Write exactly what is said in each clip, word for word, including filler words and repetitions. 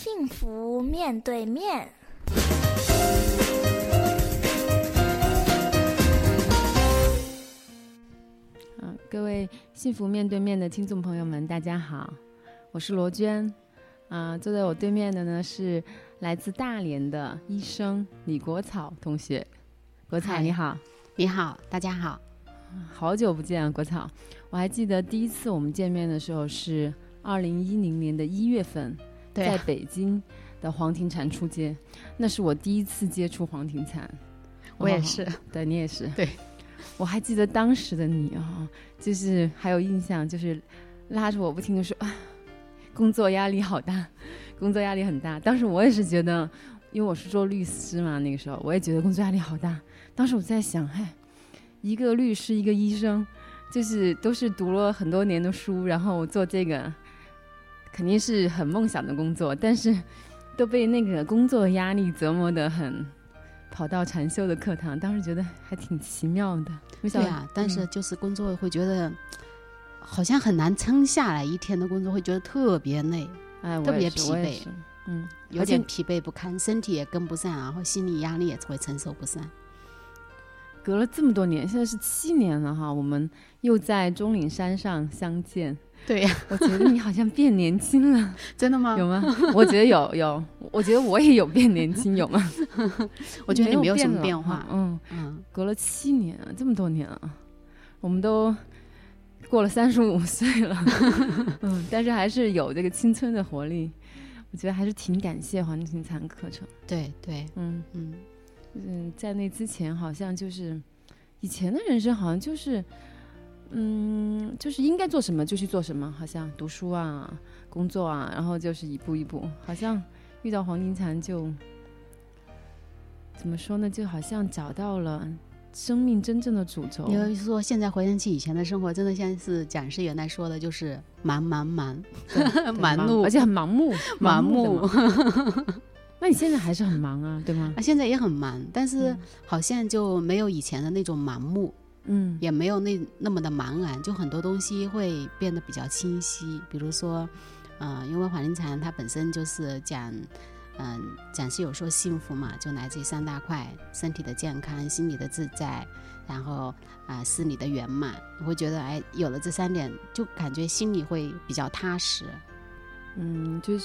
幸福面对面。 嗯，各位幸福面对面的听众朋友们，大家好，我是罗娟。啊、呃，坐在我对面的呢是来自大连的医生李国草同学。国草你好。 你好，大家好。 好久不见啊，国草。我还记得第一次我们见面的时候是二零一零年的一月份， 对啊， 在北京的黄庭禅出街，那是我第一次接触黄庭禅。 我也是。 对，你也是。 对， 我还记得当时的你啊、哦，就是还有印象，就是拉着我不停的说啊，工作压力好大，工作压力很大。当时我也是觉得，因为我是做律师嘛，那个时候我也觉得工作压力好大。当时我在想，嗨，一个律师，一个医生，就是都是读了很多年的书，然后做这个肯定是很梦想的工作，但是都被那个工作压力折磨得很，跑到禅修的课堂，当时觉得还挺奇妙的。 对啊，但是就是工作会觉得、嗯、好像很难撑下来，一天的工作会觉得特别累， 哎， 特别疲惫， 嗯， 有点疲惫不堪，身体也跟不上，然后心理压力也会承受不上。 隔了这么多年，现在是七年了哈，我们又在钟岭山上相见。 对呀、啊， 我觉得你好像变年轻了。 真的吗？ 有吗？我觉得有有，我觉得我也有变年轻，有吗？ 我觉得你没有什么变化。 嗯嗯，隔了七年，这么多年了，我们都过了三十五岁了，嗯，但是还是有这个青春的活力。我觉得还是挺感谢黄庭禅课程。 对对， 嗯嗯。 嗯，在那之前好像就是以前的人生好像就是嗯，就是应该做什么就去做什么，好像读书啊工作啊，然后就是一步一步，好像遇到黄庭禅就怎么说呢，就好像找到了生命真正的主轴。 也就是说现在回想起以前的生活，真的像是讲师原来说的，就是忙忙忙忙碌， 而且很盲目盲目那你现在还是很忙啊，对吗？ 啊，现在也很忙，但是好像就没有以前的那种盲目， 嗯， 也没有那那么的茫然，就很多东西会变得比较清晰。比如说，呃，因为黄庭禅他本身就是讲，嗯、呃，讲是有说幸福嘛，就来自于三大块：身体的健康、心理的自在，然后啊、呃，事理的圆满。我会觉得，哎，有了这三点，就感觉心里会比较踏实。 嗯，就是。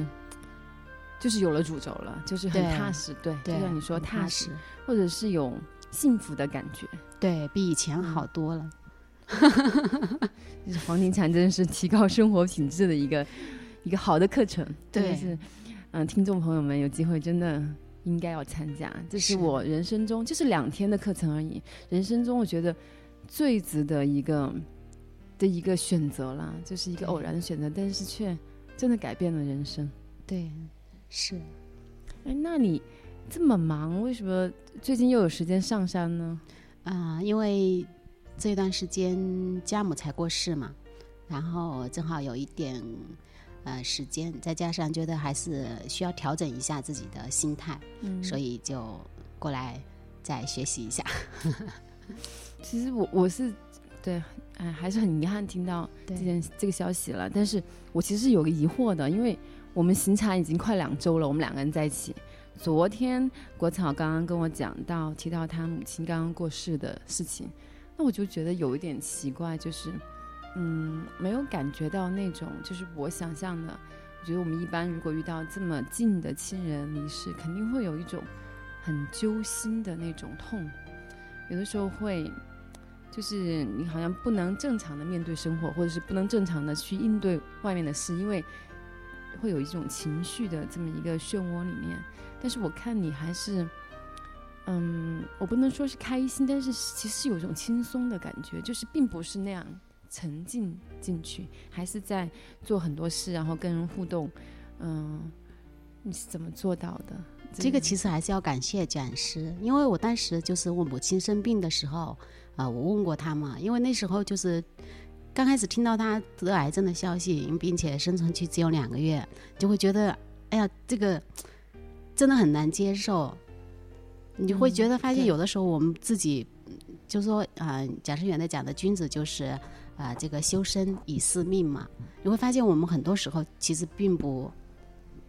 就是有了主轴了，就是很踏实，对， 对， 就像你说踏实， 或者是有幸福的感觉， 对比以前好多了。 就是黄庭禅真是提高生活品质的一个一个好的课程， 对， 是嗯、呃，听众朋友们有机会真的应该要参加，这是我人生中就是两天的课程而已，人生中我觉得最值得一个的一个选择啦，就是一个偶然的选择，但是却真的改变了人生。 对。是， 哎，那你这么忙，为什么最近又有时间上山呢？ 啊、呃，因为这段时间家母才过世嘛，然后正好有一点呃时间，再加上觉得还是需要调整一下自己的心态，嗯，所以就过来再学习一下。 其实我我是对，哎，还是很遗憾听到这件这个消息了，但是我其实有个疑惑的，因为我们行禅已经快两周了，我们两个人在一起。昨天国草刚刚跟我讲到提到他母亲刚刚过世的事情，那我就觉得有一点奇怪，就是嗯，没有感觉到那种就是我想象的。我觉得我们一般如果遇到这么近的亲人离世，肯定会有一种很揪心的那种痛，有的时候会就是你好像不能正常的面对生活，或者是不能正常的去应对外面的事，因为会有一种情绪的这么一个漩涡里面。但是我看你还是嗯，我不能说是开心，但是其实有一种轻松的感觉，就是并不是那样沉浸进去，还是在做很多事，然后跟人互动。嗯，你是怎么做到的？ 这个其实还是要感谢讲师，因为我当时就是我母亲生病的时候啊、呃，我问过她嘛，因为那时候就是刚开始听到她得癌症的消息，并且生存期只有两个月，就会觉得哎呀，这个真的很难接受。你会觉得发现有的时候我们自己、嗯、就是说啊、呃，讲师原来讲的君子就是啊、呃，这个修身以司命嘛，你会发现我们很多时候其实并不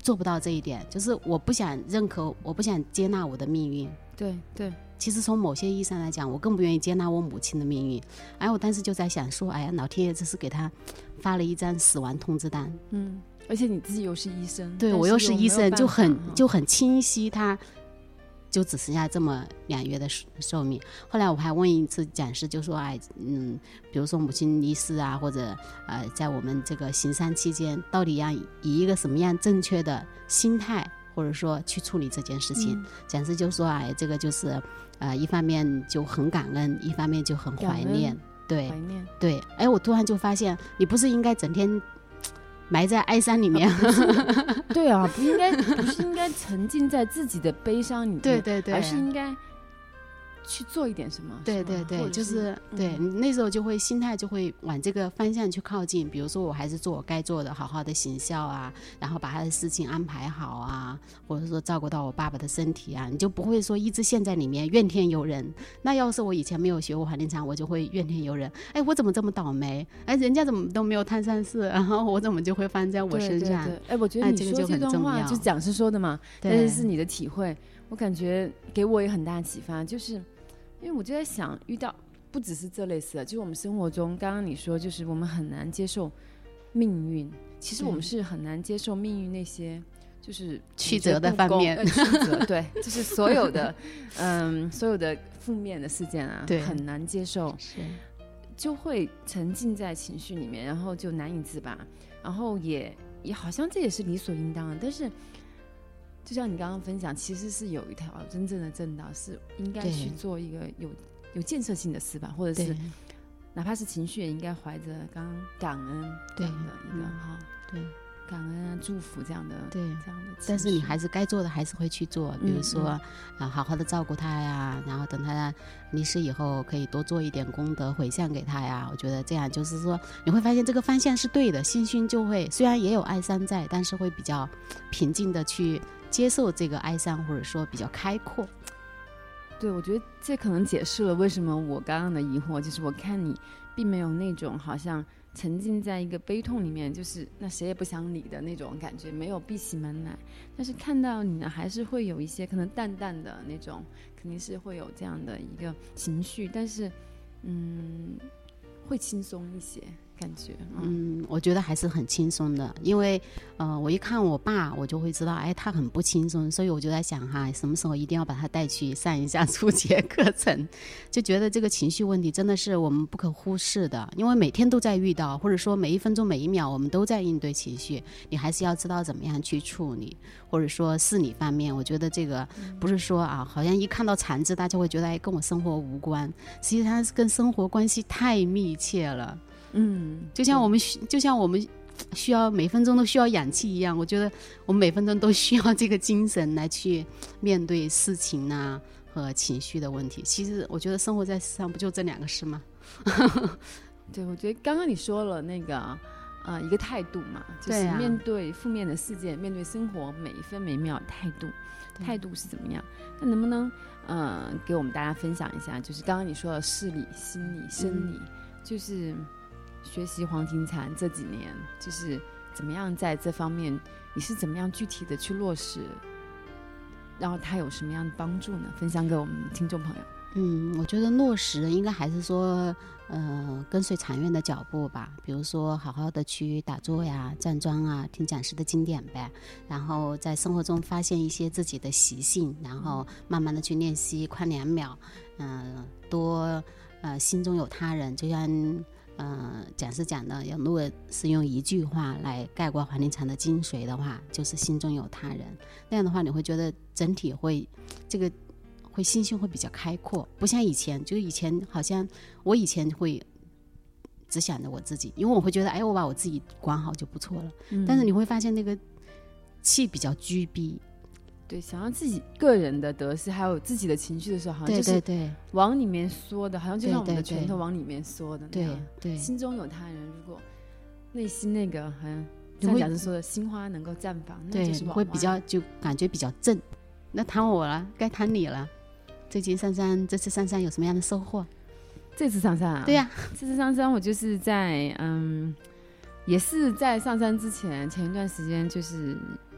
做不到这一点，就是我不想认可，我不想接纳我的命运。 对对， 其实从某些意义上来讲，我更不愿意接纳我母亲的命运。哎，我当时就在想说，哎呀，老天爷这是给他发了一张死亡通知单。 嗯，而且你自己又是医生， 对，我又是医生，就很就很清晰，他就只剩下这么两月的寿命。后来我还问一次讲师，就说哎，嗯，比如说母亲离世啊，或者呃，在我们这个行善期间，到底要以一个什么样正确的心态，或者说去处理这件事情？嗯、讲师就说哎，这个就是呃，一方面就很感恩，一方面就很怀念，对， 怀念， 对。哎，我突然就发现，你不是应该整天埋在哀伤里面？ 啊对啊，不应该，不是应该沉浸在自己的悲伤里面， 对对对， 而是应该去做一点什么。 对对对，就是对、嗯、你那时候就会心态就会往这个方向去靠近。比如说我还是做我该做的，好好的行孝啊，然后把他的事情安排好啊，或者说照顾到我爸爸的身体啊，你就不会说一直陷在里面怨天尤人。那要是我以前没有学过黄庭禅，我就会怨天尤人，哎，我怎么这么倒霉，哎，人家怎么都没有摊上事，然后我怎么就会放在我身上。 对对对，哎，我觉得你说这段话就是讲师说的嘛，但是是你的体会，我感觉给我也很大启发。就是因为我就在想，遇到不只是这类似的，就是我们生活中，刚刚你说，就是我们很难接受命运。其实我们是很难接受命运那些就是曲折的方面， 呃、曲折对，就是所有的嗯，所有的负面的事件啊， 对， 很难接受， 是就会沉浸在情绪里面，然后就难以自拔，然后也也好像这也是理所应当的，但是。就像你刚刚分享，其实是有一条真正的正道，是应该去做一个有有建设性的事吧，或者是哪怕是情绪，也应该怀着刚刚感恩这样的一个哈、嗯， 对， 感恩啊，祝福这样的， 对， 这样的。 但是你还是该做的还是会去做，比如说、嗯嗯、啊，好好的照顾他呀，然后等他离世以后，可以多做一点功德回向给他呀。我觉得这样就是说，你会发现这个方向是对的，心胸就会虽然也有哀伤在，但是会比较平静的去。接受这个哀伤，或者说比较开阔。 对，我觉得这可能解释了为什么我刚刚的疑惑，就是我看你并没有那种好像沉浸在一个悲痛里面，就是那谁也不想理的那种感觉，没有闭起门来。但是看到你呢，还是会有一些可能淡淡的那种，肯定是会有这样的一个情绪，但是嗯，会轻松一些。感觉嗯，我觉得还是很轻松的，因为呃，我一看我爸，我就会知道，哎，他很不轻松，所以我就在想哈，什么时候一定要把他带去上一下初阶课程，就觉得这个情绪问题真的是我们不可忽视的，因为每天都在遇到，或者说每一分钟每一秒我们都在应对情绪，你还是要知道怎么样去处理，或者说事理方面，我觉得这个不是说啊，好像一看到残字大家会觉得哎跟我生活无关，实际上是跟生活关系太密切了。 嗯， 就像我们就像我们需要每分钟都需要氧气一样，我觉得我们每分钟都需要这个精神来去面对事情啊和情绪的问题。其实我觉得生活在世上不就这两个事吗？ 对，我觉得刚刚你说了那个呃一个态度嘛，就是面对负面的事件，面对生活每一分每秒的态度，态度是怎么样？那能不能呃给我们大家分享一下？就是刚刚你说的事理、心理、生理，嗯、就是学习黄庭禅这几年，就是怎么样在这方面，你是怎么样具体的去落实，然后它有什么样的帮助呢？分享给我们听众朋友。 嗯，我觉得落实应该还是说，呃，跟随禅院的脚步吧。比如说，好好的去打坐呀、站桩啊，听讲师的经典呗。然后在生活中发现一些自己的习性，然后慢慢的去练习宽两秒。嗯、呃，多呃心中有他人，就像。呃，讲师讲的，如果是用一句话来概括黄庭禅的精髓的话，就是心中有他人。那样的话，你会觉得整体会这个会心胸会比较开阔，不像以前，就是以前好像我以前会只想着我自己，因为我会觉得，哎，我把我自己管好就不错了。嗯、但是你会发现那个气比较居闭。 对，想要自己个人的得失，还有自己的情绪的时候，好像就是往里面缩的，好像就像我们的拳头往里面缩的那样。 对对， 心中有他人，如果内心那个好像像讲师说的心花能够绽放， 对， 那就是会比较就感觉比较正。那谈我了，该谈你了。最近上山，这次上山有什么样的收获？ 这次上山啊？ 对呀、啊， 这次上山我就是在嗯，也是在上山之前前一段时间就是。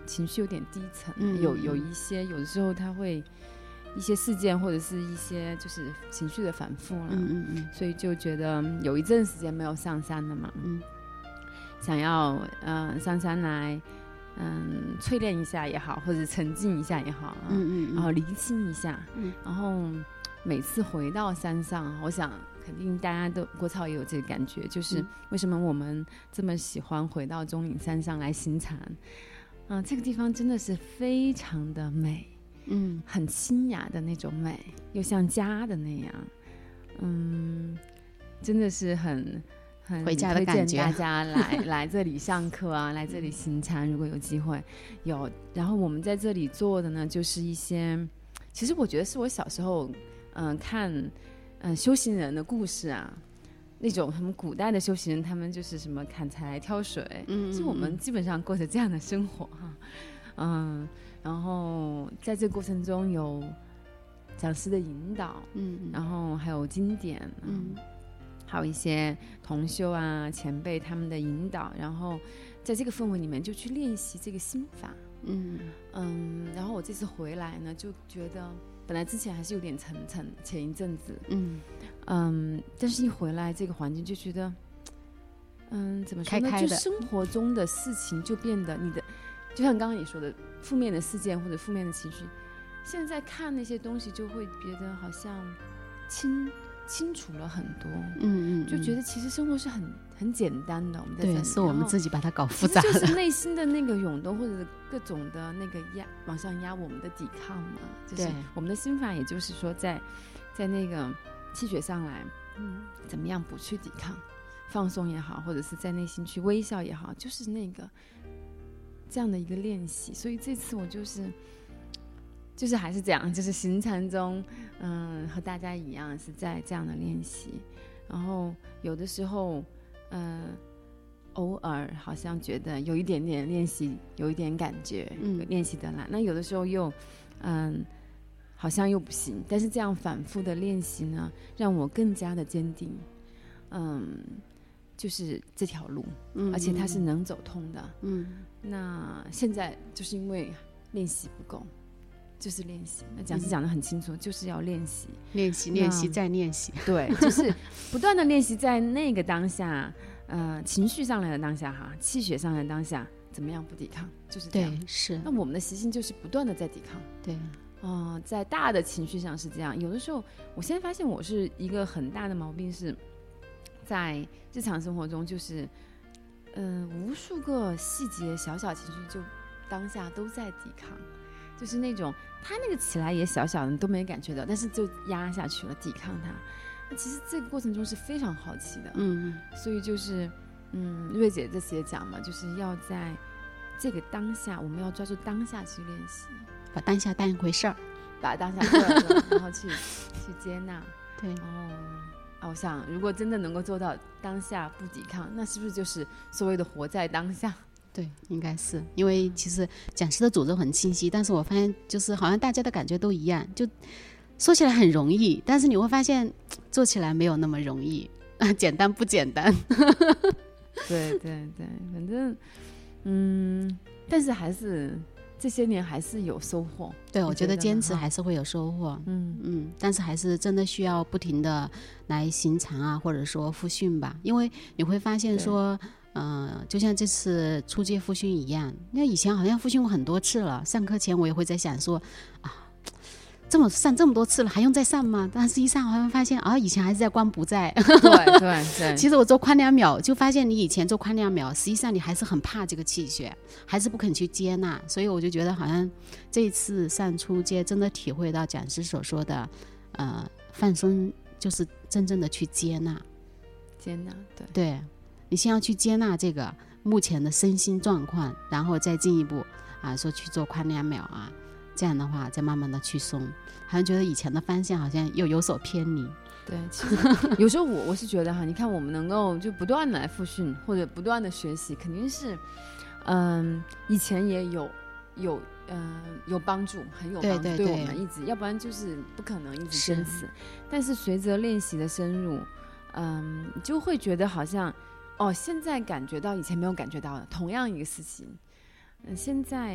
情绪有点低沉， 嗯有有一些有的时候他会一些事件或者是一些就是情绪的反复了， 嗯嗯嗯， 所以就觉得有一阵时间没有上山了嘛， 嗯， 想要呃上山来嗯淬炼一下也好，或者沉浸一下也好，啊、 嗯嗯嗯， 然后厘清一下， 嗯， 然后每次回到山上，我想肯定大家都郭超也有这个感觉，就是为什么我们这么喜欢回到钟岭山上来行禅，嗯、呃，这个地方真的是非常的美， 嗯， 很清雅的那种美，又像家的那样，嗯，真的是很很回家的感觉， 推荐大家来来这里上课啊，来这里行禅，如果有机会有。然后我们在这里做的呢，就是一些，其实我觉得是我小时候嗯、呃、看嗯、呃、修行人的故事啊。那种他们古代的修行人，他们就是什么砍柴挑水，嗯，是我们基本上过着这样的生活哈，嗯，然后在这个过程中有讲师的引导，嗯，然后还有经典，嗯，还有一些同修啊前辈他们的引导，然后在这个氛围里面就去练习这个心法，嗯嗯，然后我这次回来呢，就觉得本来之前还是有点沉沉，前一阵子，嗯嗯，但是一回来这个环境就觉得，嗯，怎么说呢？ 开开的， 就生活中的事情就变得你的，就像刚刚你说的，负面的事件或者负面的情绪，现在看那些东西就会觉得好像清清楚了很多，嗯 嗯, 嗯，就觉得其实生活是很很简单的。我们在这里对，是我们自己把它搞复杂了， 就是内心的那个涌动或者各种的那个压往上压我们的抵抗嘛，就是我们的心法，也就是说在在那个气血上来，嗯，怎么样不去抵抗，放松也好，或者是在内心去微笑也好，就是那个这样的一个练习。所以这次我就是就是还是这样，就是行禅中，嗯，和大家一样是在这样的练习。然后有的时候，嗯、呃，偶尔好像觉得有一点点练习，有一点感觉，嗯，练习的来。那有的时候又，嗯，好像又不行。但是这样反复的练习呢，让我更加的坚定，嗯，就是这条路，嗯，而且它是能走通的，嗯。那现在就是因为练习不够。就是练习，那讲师讲得很清楚，嗯，就是要练习， 练习，练习再练习。 对，就是不断的练习，在那个当下，呃，情绪上来的当下哈，气血上来的当下，怎么样不抵抗，就是这样。 对，是。 那我们的习性就是不断的在抵抗。 对， 哦，呃，在大的情绪上是这样。有的时候，我现在发现我是一个很大的毛病是，在日常生活中，就是嗯、呃，无数个细节、小小情绪就当下都在抵抗。就是那种他那个起来也小小的，你都没感觉到，但是就压下去了，抵抗它。那其实这个过程中是非常好奇的，嗯，所以就是嗯，瑞姐这次也讲嘛，就是要在这个当下，我们要抓住当下去练习， 把当下当一回事儿， 把当下做了，然后去去接纳。 对， 哦，啊，我想如果真的能够做到当下不抵抗，那是不是就是所谓的活在当下？ 对，应该是，因为其实讲师的主轴很清晰，但是我发现就是好像大家的感觉都一样，就说起来很容易，但是你会发现做起来没有那么容易啊，简单不简单？ 对对对，反正嗯，但是还是这些年还是有收获。 对，我觉得坚持还是会有收获。嗯嗯，但是还是真的需要不停的来行禅啊，或者说复训吧，因为你会发现说。呃，就像这次初阶复训一样，那以前好像复训过很多次了。上课前我也会在想说，啊，这么上这么多次了，还用再上吗？但是一上好像发现啊，以前还是在观不在。 对对对。 其实我做宽两秒，就发现你以前做宽两秒，实际上你还是很怕这个气血，还是不肯去接纳。所以我就觉得好像这一次上初阶，真的体会到讲师所说的，呃，放松就是真正的去接纳。 接纳，对。 对。你先要去接纳这个目前的身心状况，然后再进一步啊，说去做宽两秒啊，这样的话再慢慢的去松，好像觉得以前的方向好像又有所偏离。 对，其实有时候我我是觉得哈，你看我们能够就不断的来复训或者不断的学习，肯定是嗯、呃、以前也有有呃有帮助，很有帮助， 对对对， 对我们一直，要不然就是不可能一直坚持。但是随着练习的深入，嗯、呃，就会觉得好像。哦，现在感觉到以前没有感觉到的同样一个事情，嗯、呃，现在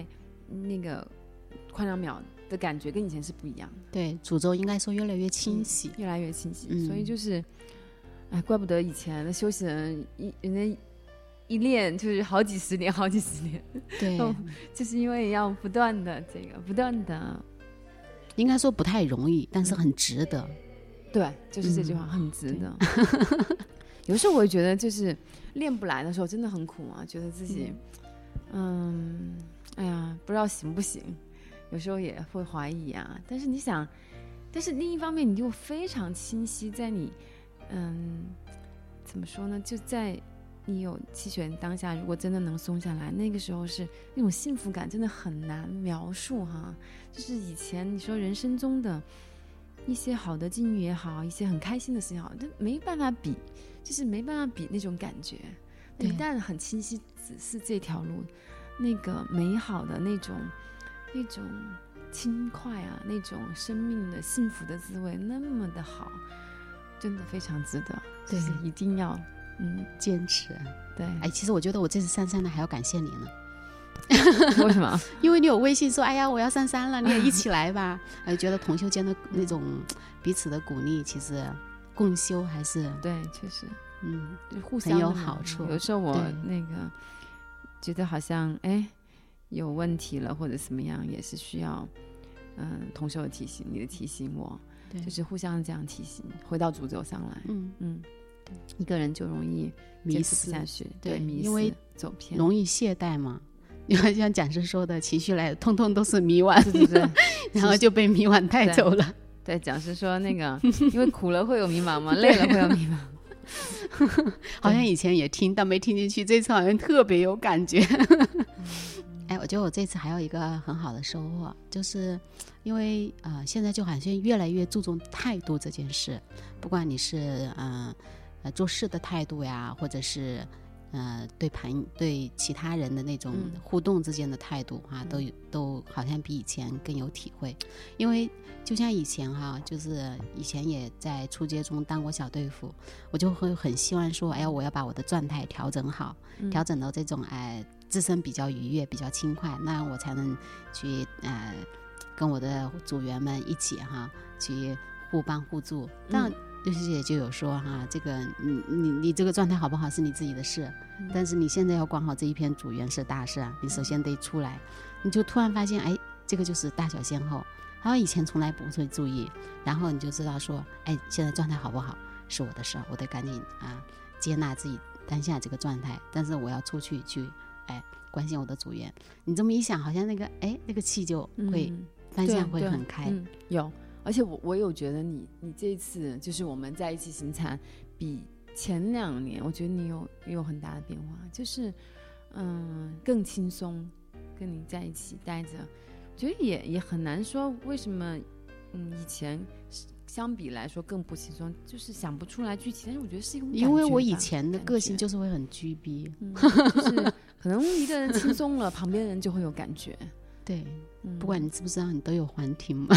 那个快两秒的感觉跟以前是不一样的。 对，主轴应该说越来越清晰， 嗯、越来越清晰、 嗯、 所以就是哎，怪不得以前的休息人一人家一练就是好几十年好几十年。 对就是因为要不断的这个不断的， 应该说不太容易，但是很值得、嗯、 对，就是这句话、嗯、很值得有时候我会觉得就是练不来的时候真的很苦啊，觉得自己 嗯, 嗯哎呀不知道行不行，有时候也会怀疑啊。但是你想，但是另一方面你就非常清晰，在你嗯怎么说呢，就在你有气血当下，如果真的能松下来，那个时候是那种幸福感真的很难描述哈。就是以前你说人生中的一些好的境遇也好，一些很开心的事情也好，都没办法比，就是没办法比那种感觉。一旦很清晰只是这条路，那个美好的那种那种轻快啊，那种生命的幸福的滋味那么的好，真的非常值得，就是一定要嗯坚持。 对， 哎，其实我觉得我这次上山了还要感谢你呢。 为什么？ 因为你有微信说哎呀我要上山了，你也一起来吧哎，觉得同修间的那种彼此的鼓励，其实共修还是对，确实嗯互相很有好处。 有时候我那个觉得好像哎有问题了或者什么样，也是需要嗯同修的提醒，你的提醒我，就是互相这样提醒，回到主轴上来。 嗯嗯，一个人就容易迷失下去， 对， 迷失， 因为走偏， 容易懈怠嘛。你看像讲师说的，情绪来通通都是迷惘， 对对对然后就被迷惘带走了。 对，讲师说那个因为苦了会有迷茫嘛，累了会有迷茫好像以前也听但没听进去，这次好像特别有感觉哎，我觉得我这次还有一个很好的收获，就是因为呃现在就好像越来越注重态度这件事，不管你是呃呃做事的态度呀，或者是呃对朋对其他人的那种互动之间的态度啊、嗯、都都好像比以前更有体会。因为就像以前哈、啊，就是以前也在初阶中当过小队服，我就会很希望说，哎呀，我要把我的状态调整好，嗯、调整到这种哎自身比较愉悦、比较轻快，那我才能去呃跟我的组员们一起哈去互帮互助。但刘师姐就有说哈，这个你你你这个状态好不好是你自己的事、嗯、但是你现在要管好这一片组员是大事啊，你首先得出来。你就突然发现哎，这个就是大小先后，然后以前从来不会注意，然后你就知道说哎，现在状态好不好是我的事，我得赶紧啊接纳自己当下这个状态，但是我要出去去哎关心我的组员。你这么一想，好像那个哎那个气就会、嗯、方向会很开、 嗯、有。而且我我有觉得你你这一次就是我们在一起行禅比前两年，我觉得你有有很大的变化，就是嗯更轻松，跟你在一起待着，我觉得也也很难说为什么嗯以前相比来说更不轻松，就是想不出来具体，但是我觉得是一种感觉吧， 因为我以前的个性就是会很拘逼、 嗯、就是可能一个人轻松了旁边人就会有感觉。 对、 嗯、 不管你知不知道你都有幻听嘛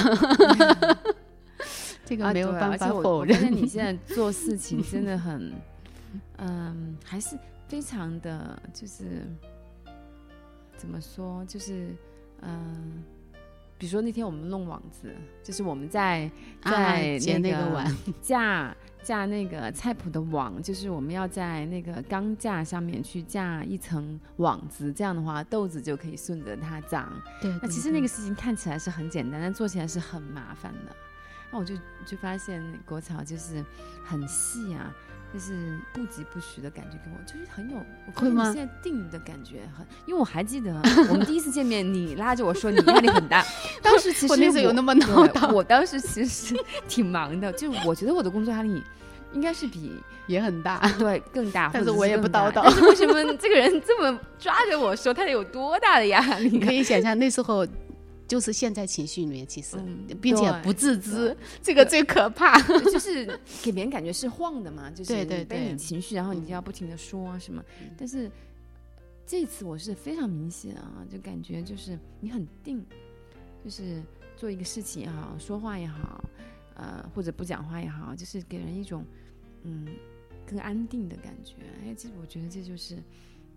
这个没有办法否认、 啊、而且你现在做事情真的很嗯，还是非常的就是怎么说，就是嗯，比如说那天我们弄网子，就是我们在在接那个碗架架那个菜谱的网，就是我们要在那个钢架上面去架一层网子，这样的话豆子就可以顺着它长。 对，对， 那其实那个事情看起来是很简单，但做起来是很麻烦的。那我就就发现国潮就是很细啊，就是不疾不徐的感觉给我，就是很有，我发现你现在定的感觉很，因为我还记得我们第一次见面，你拉着我说你压力很大，当时其实我我那时候有那么闹腾， 我当时其实挺忙的，就我觉得我的工作压力应该是比也很大， 对，更大， 但是我也不叨叨。 但是为什么这个人这么抓着我说他得有多大的压力、啊？ 你可以想象那时候就是陷在情绪里面，其实、嗯、并且不自知，这个最可怕。 就是给别人感觉是晃的嘛，就是被你情绪，然后你就要不停的说、啊、什么、嗯。但是这次我是非常明显啊，就感觉就是你很定，就是做一个事情也好，说话也好，呃，或者不讲话也好，就是给人一种嗯更安定的感觉。哎，这我觉得这就是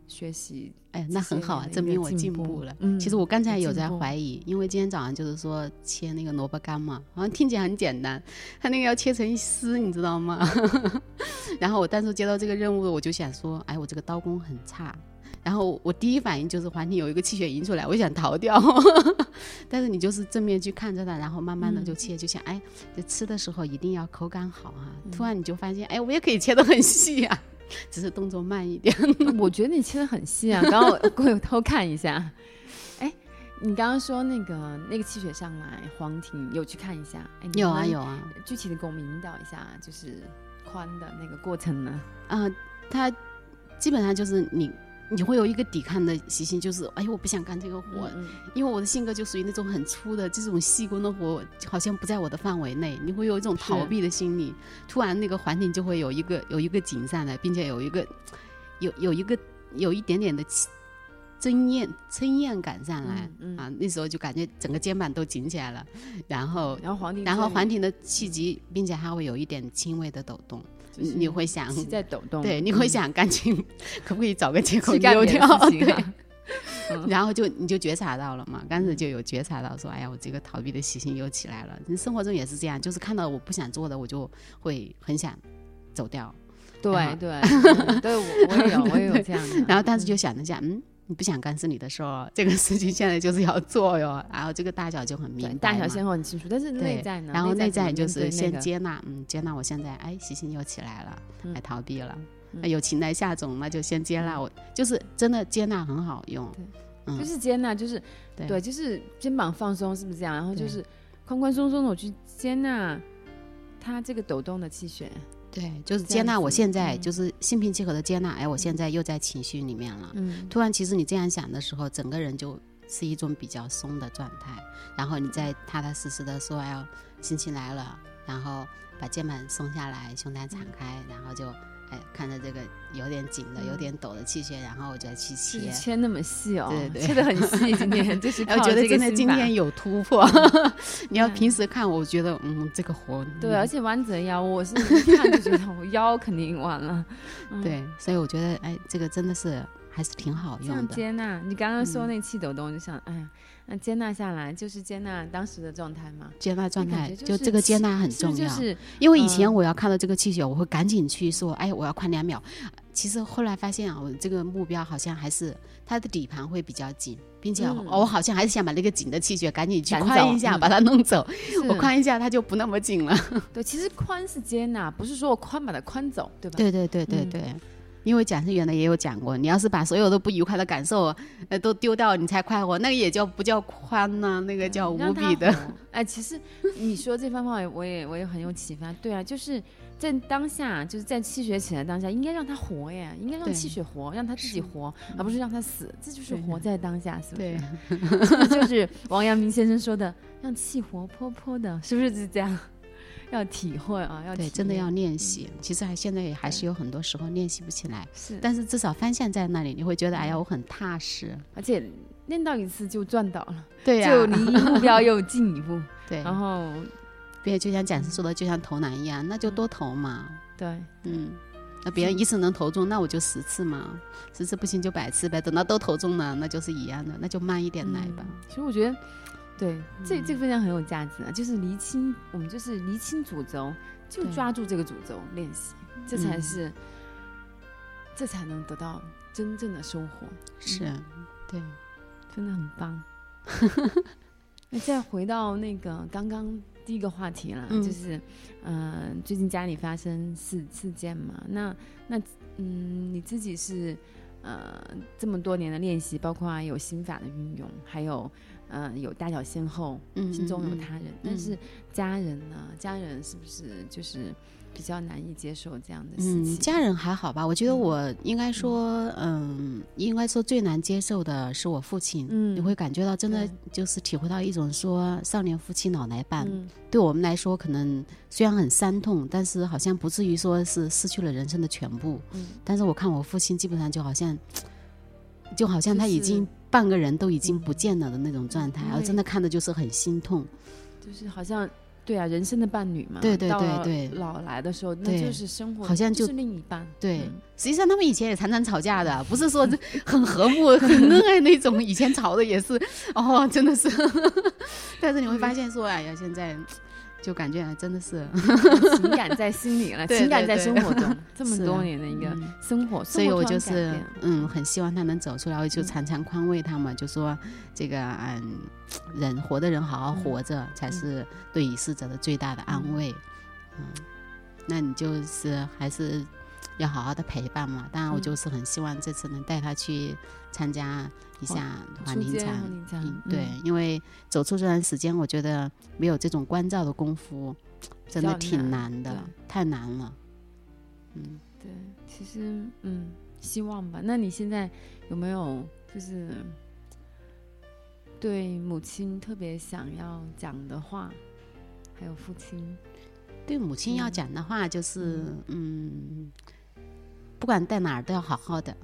学习。 哎，那很好啊，证明我进步了。 嗯， 其实我刚才有在怀疑，因为今天早上就是说切那个萝卜干嘛，好像听起来很简单，他那个要切成丝，你知道吗？然后我当时接到这个任务，我就想说，哎，我这个刀工很差。然后我第一反应就是环境有一个气血盈出来，我想逃掉。但是你就是正面去看着它，然后慢慢的就切，嗯、就想哎，就吃的时候一定要口感好啊。嗯、突然你就发现，哎，我也可以切得很细啊。只是动作慢一点。 我觉得你切得很细啊，刚刚我我偷看一下。哎，你刚刚说那个那个气血上来，黄庭有去看一下？哎， 有啊有啊， 具体的给我们引导一下，就是宽的那个过程呢？ 啊、呃，它基本上就是你。你会有一个抵抗的习性，就是哎呦我不想干这个活，嗯嗯，因为我的性格就属于那种很粗的这种细工的活，好像不在我的范围内，你会有一种逃避的心理。突然那个环境就会有一个有一个紧上来，并且有一个有有一个有一点点的争艳争艳感上来，嗯嗯啊，那时候就感觉整个肩膀都紧起来了，然后然后黄庭然后黄庭的气机，并且还会有一点轻微的抖动。就是、你会想在抖动， 对，你会想赶紧、嗯、可不可以找个借口溜掉？对，嗯、然后就你就觉察到了嘛，刚才就有觉察到说，哎呀，我这个逃避的习性又起来了。生活中也是这样，就是看到我不想做的，我就会很想走掉。 对对对，对我我也有我也有这样的。 然后但是就想着讲，嗯。你不想干是你的事儿，这个事情现在就是要做哟。然后这个大小就很明白， 大小先后很清楚，但是内在呢？ 然后内在就是先接纳，嗯，接纳我现在哎习性又起来了， 嗯、 来逃避了，嗯、有情来下种，那就先接纳我，嗯、就是真的接纳很好用， 嗯、就是接纳，就是 对, 对，就是肩膀放松，是不是这样？然后就是宽宽松松的我去接纳它这个抖动的气血。 对，就是接纳我现在、嗯、就是心平气和的接纳，哎，我现在又在情绪里面了。嗯，突然其实你这样想的时候，整个人就是一种比较松的状态，然后你再踏踏实实的说，哎呦，心情来了，然后把肩膀松下来，胸膛敞开，嗯、然后就哎看着这个有点紧的、有点抖的气血，然后我再去切， 切那么细哦， 对对， 切得很细。今天就是靠我觉得真的今天有突破。 嗯、 你要平时看，我觉得嗯这个活对，而且弯折腰，我是一看就觉得我腰肯定完了。 嗯、对，所以我觉得哎，这个真的是还是挺好用的。 像接纳，你刚刚说那气抖动，我就想，哎呀。那接纳下来就是接纳当时的状态嘛？ 接纳状态， 就, 就这个接纳很重要。 是就是因为以前我要看到这个气血，嗯、我会赶紧去说，哎，我要宽两秒。其实后来发现啊，我这个目标好像还是它的底盘会比较紧，并且、嗯、我好像还是想把那个紧的气血赶紧去宽一下，嗯、把它弄走。我宽一下，它就不那么紧了。 对，其实宽是接纳，不是说我宽把它宽走，对吧？ 对对对对对。嗯因为讲师原来也有讲过，你要是把所有的不愉快的感受呃都丢掉，你才快活，那个也叫不叫宽呢？那个叫无比的。 哎，其实你说这番话我也我也很有启发。对啊，就是在当下，就是在气血起来当下，应该让它活呀，应该让气血活，让它自己活，而不是让它死。这就是活在当下，是不是？对，是不是就是王阳明先生说的，让气活泼泼的，是不是就是这样？要体会啊，要体对，真的要练习。嗯、其实还现在还是有很多时候练习不起来， 是， 但是至少方向在那里，你会觉得哎呀，我很踏实， 而且练到一次就赚到了， 对呀、啊， 就离目标又进一步。 对， 然后， 别人就像讲师说的，就像投篮一样，那就多投嘛。 嗯、对， 嗯，那别人一次能投中，那我就十次嘛，十次不行就百次呗。等到都投中了，那就是一样的，那就慢一点来吧。 嗯、其实我觉得。对，这这个分享很有价值啊！就是厘清，我们就是厘清主轴，就抓住这个主轴练习，这才是、嗯，这才能得到真正的收获。 是，嗯、对， 真的很棒。那再回到那个刚刚第一个话题了，嗯、就是，呃，最近家里发生事事件嘛，那那嗯，你自己是呃这么多年的练习，包括有心法的运用，还有。呃，有大小先后，嗯、心中有他人，嗯、但是家人呢？家人是不是就是比较难以接受这样的事情？ 嗯，家人还好吧？我觉得我应该说，嗯，嗯应该说最难接受的是我父亲。嗯，你会感觉到真的就是体会到一种说少年夫妻老来伴。嗯，对我们来说，可能虽然很伤痛，但是好像不至于说是失去了人生的全部。嗯，但是我看我父亲基本上就好像。就好像他已经半个人都已经不见了的那种状态，然后、就是、真的看的就是很心痛， 就是好像对啊，人生的伴侣嘛， 对对对对， 老来的时候那就是生活， 好像 就, 就是另一半。 对、 嗯， 实际上他们以前也常常吵架的，不是说很和睦很恩爱那种，以前吵的也是哦，真的是但是你会发现说哎呀现在就感觉真的是情感在心里了，对对对，情感在生活中这么多年的一个生活， 所以我就是嗯，很希望他能走出来，我就常常宽慰他们，就说这个嗯，人活的人好好活着、嗯、才是对已逝者的最大的安慰。 嗯, 嗯，那你就是还是要好好的陪伴嘛。当然我就是很希望这次能带他去参加一下黄庭禅、嗯、对、嗯，因为走出这段时间我觉得没有这种关照的功夫真的挺难的，太难了。嗯， 对，其实嗯，希望吧。那你现在有没有就是对母亲特别想要讲的话，还有父亲？ 对母亲要讲的话就是 嗯, 嗯，不管在哪儿都要好好的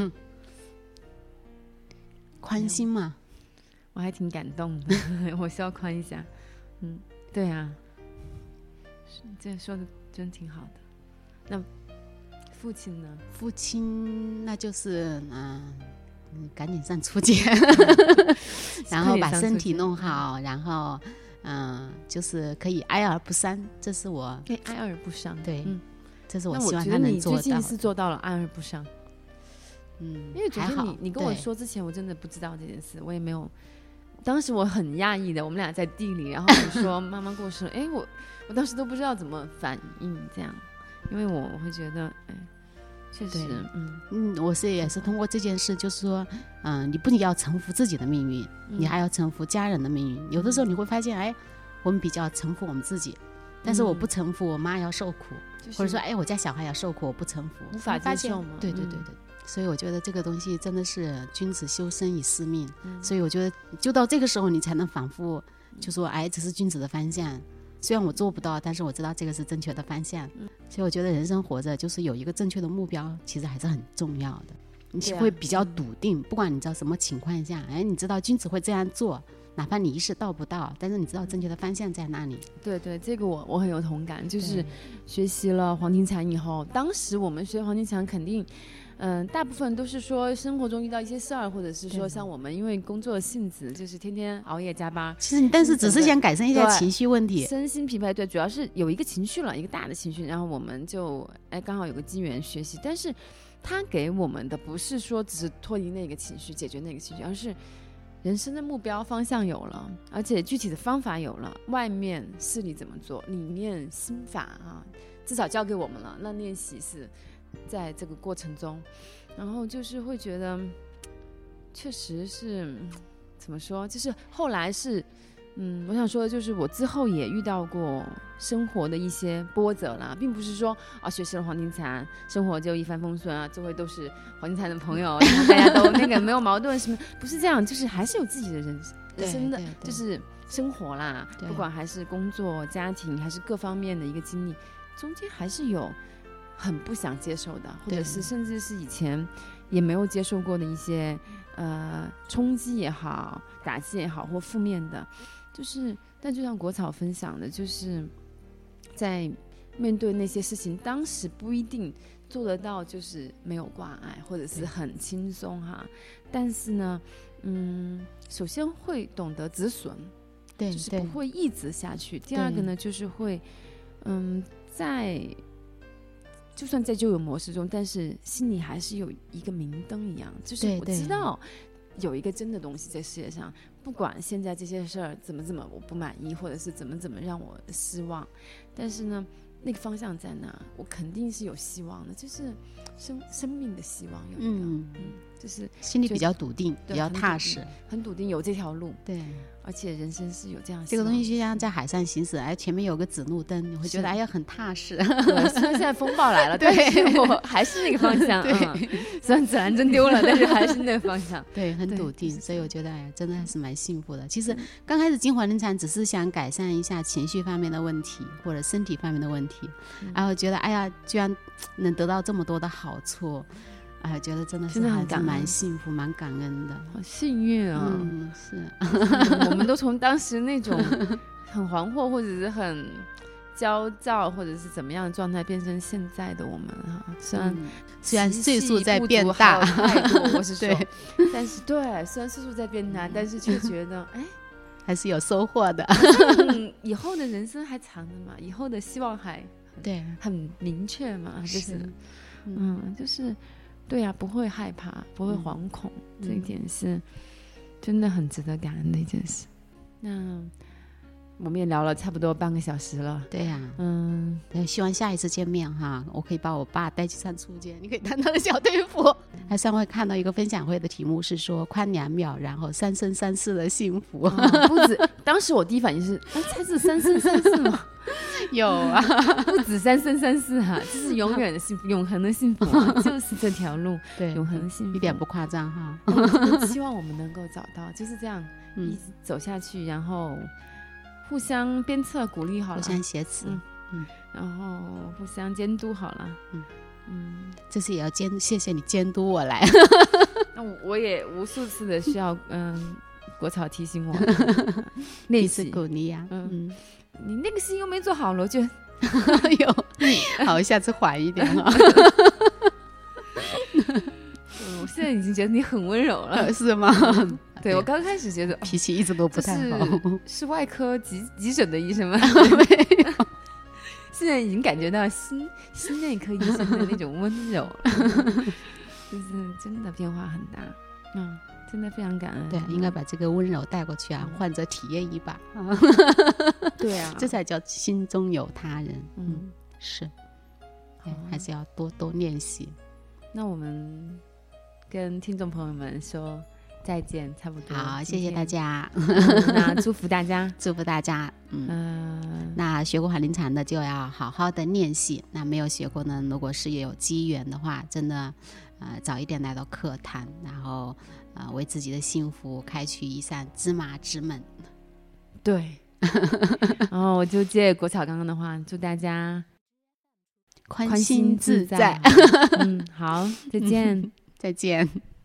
宽心嘛。 我还挺感动的我需要宽一下。嗯，对啊，这说的真挺好的。那父亲呢？ 父亲那就是嗯、呃，赶紧上初检然后把身体弄好，然后嗯、呃，就是可以哀而不伤，这是我可以哀而不伤。对、嗯， 这是我希望他能做到的。 我觉得你最近是做到了哀而不伤。 嗯， 因为昨天你你跟我说之前，我真的不知道这件事，我也没有。当时我很讶异的，我们俩在地里，然后你说妈妈过世了，哎，我我当时都不知道怎么反应，这样，因为我我会觉得，哎，确实，嗯嗯，我是也是通过这件事，就是说，嗯、呃，你不仅要臣服自己的命运，嗯、你还要臣服家人的命运。有的时候你会发现，哎，我们比较臣服我们自己，但是我不臣服，我妈要受苦，嗯、或者说，哎，我家小孩要受苦，我不臣服， 无法接受嘛。 对对对对。嗯，所以我觉得这个东西真的是君子修身以事命、嗯、所以我觉得就到这个时候你才能反复就说哎，这是君子的方向，虽然我做不到，但是我知道这个是正确的方向、嗯、所以我觉得人生活着就是有一个正确的目标其实还是很重要的，你会比较笃定、啊、不管你知道什么情况下，哎，你知道君子会这样做，哪怕你一时到不到，但是你知道正确的方向在哪里。 对对，这个我我很有同感，就是学习了黄庭禅以后，当时我们学黄庭禅肯定嗯、呃，大部分都是说生活中遇到一些事儿，或者是说像我们因为工作的性质就是天天熬夜加班， 其实你但是只是想改善一下情绪问题， 身心疲惫，对，主要是有一个情绪了，一个大的情绪，然后我们就哎刚好有个机缘学习，但是他给我们的不是说只是脱离那个情绪解决那个情绪，而是人生的目标方向有了，而且具体的方法有了，外面事理怎么做，理念心法啊至少交给我们了，那练习是在这个过程中，然后就是会觉得确实是怎么说，就是后来是嗯，我想说的就是我之后也遇到过生活的一些波折啦，并不是说啊学习了黄庭禅生活就一帆风顺啊，周围都是黄庭禅的朋友，然后大家都那个没有矛盾什么，不是这样，就是还是有自己的人人生的就是生活啦，不管还是工作家庭还是各方面的一个经历，中间还是有很不想接受的，或者是甚至是以前也没有接受过的一些呃冲击也好打击也好或负面的，就是但就像国草分享的，就是在面对那些事情当时不一定做得到就是没有挂碍或者是很轻松哈，但是呢嗯，首先会懂得止损， 对， 就是不会一直下去，第二个呢就是会嗯在就算在旧有模式中，但是心里还是有一个明灯一样，就是我知道有一个真的东西在世界上，不管现在这些事儿怎么怎么我不满意，或者是怎么怎么让我失望，但是呢那个方向在哪，我肯定是有希望的，就是生生命的希望有一个、嗯嗯、就是心里比较笃定，比较踏实， 很笃定有这条路， 对， 而且人生是有这样这个东西就像在海上行驶，哎，前面有个指路灯，你会觉得哎呀很踏实。 对，虽然现在风暴来了，但是我还是那个方向。对、嗯，虽然指南针丢了，但是还是那个方向。 对，很笃定，所以我觉得哎呀，真的还是蛮幸福的。其实刚开始进黄庭禅只是想改善一下情绪方面的问题，或者身体方面的问题，嗯、然后觉得哎呀，居然能得到这么多的好处。 哎，觉得真的是真的很还是感恩蛮幸福蛮感恩的。 好幸运啊！ 嗯，是嗯我们都从当时那种很惶惑或者是很焦躁或者是怎么样的状态变成现在的我们哈、虽然、 嗯虽然岁数在不足变大还有太多我是说对， 但是对，虽然岁数在变大，但是却觉得哎， 还是有收获的。 嗯以后的人生还长着嘛，以后的希望还对， 很明确嘛，就是是嗯，就是对呀、不会害怕，不会惶恐，这一点是真的很值得感恩的一件事。那我们也聊了差不多半个小时了， 对呀、 嗯， 对，希望下一次见面哈，我可以把我爸带去上初阶，你可以当他的小队服。还上回看到一个分享会的题目是说宽两秒，然后三生三世的幸福。 哦不止，当时我第一反应是，哎，才是三生三世吗？ 有啊， 不止三生三世哈、啊，这是永远的幸福，永恒的幸福、啊，就是这条路， 对， 永恒的幸福， 一点不夸张哈。 我真的希望我们能够找到，就是这样一嗯直走下去，然后互相鞭策鼓励好了， 互相挟持， 嗯嗯然后互相监督好了， 嗯嗯， 这次也要监，谢谢你监督我来。 那我我也无数次的需要，嗯，国草提醒我练彼此习， 鼓励呀、啊， 嗯嗯， 你那个心又没做好了，我觉得有，好，下次缓一点哈。 嗯，我现在已经觉得你很温柔了。 是吗？ 对，我刚开始觉得脾气一直都不太好。 是是外科急急诊的医生吗？ 没有， 现在已经感觉到心心内科医生的那种温柔了，就是真的变化很大。嗯，真的非常感恩。 对，应该把这个温柔带过去啊，患者体验一把。 对啊， 这才叫心中有他人。 嗯嗯，是，对，还是要多多练习。 那我们跟听众朋友们说再见，差不多。 好，谢谢大家， 嗯那祝福大家。 祝福大家。嗯， 嗯， 那学过海灵禅的就要好好的练习，那没有学过呢，如果是有机缘的话，真的，呃，早一点来到课堂，然后，呃，为自己的幸福开启一扇芝麻之门。 对。然后我就借国草刚刚的话，祝大家宽宽心心自自在。嗯，好，再见。 再见。